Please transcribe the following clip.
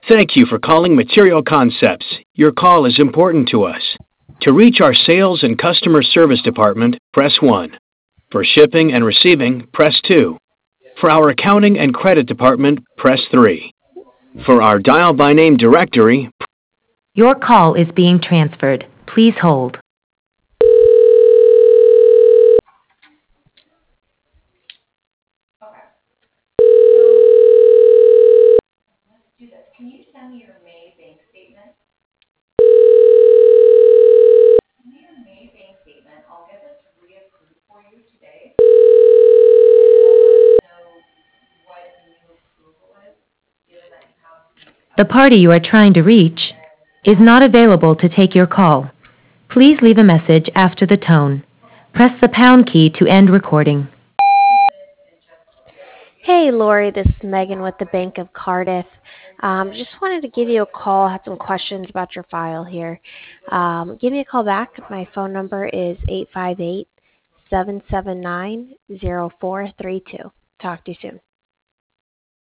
Thank you for calling Material Concepts. Your call is important to us. To reach our sales and customer service department, press 1. For shipping and receiving, press 2. For our accounting and credit department, press 3. For our dial by name directory, Your call is being transferred. Please hold. The party you are trying to reach is not available to take your call. Please leave a message after the tone. Press the pound key to end recording. Hey, Lori, this is Megan with the Bank of Cardiff. Just wanted to give you a call. Had some questions about your file here. Give me a call back. My phone number is 858-779-0432. Talk to you soon.